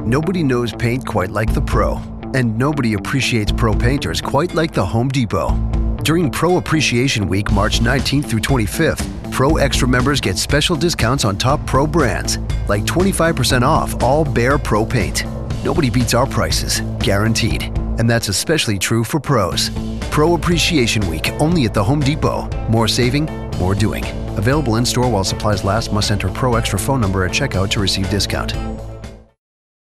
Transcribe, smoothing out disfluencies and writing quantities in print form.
Nobody knows paint quite like the pro, and nobody appreciates pro painters quite like the Home Depot. During Pro Appreciation Week, March 19th through 25th, Pro Extra members get special discounts on top pro brands, like 25% off all Behr Pro paint. Nobody beats our prices, guaranteed. And that's especially true for pros. Pro Appreciation Week, only at the Home Depot. More saving, more doing. Available in-store while supplies last. Must enter Pro Extra phone number at checkout to receive discount.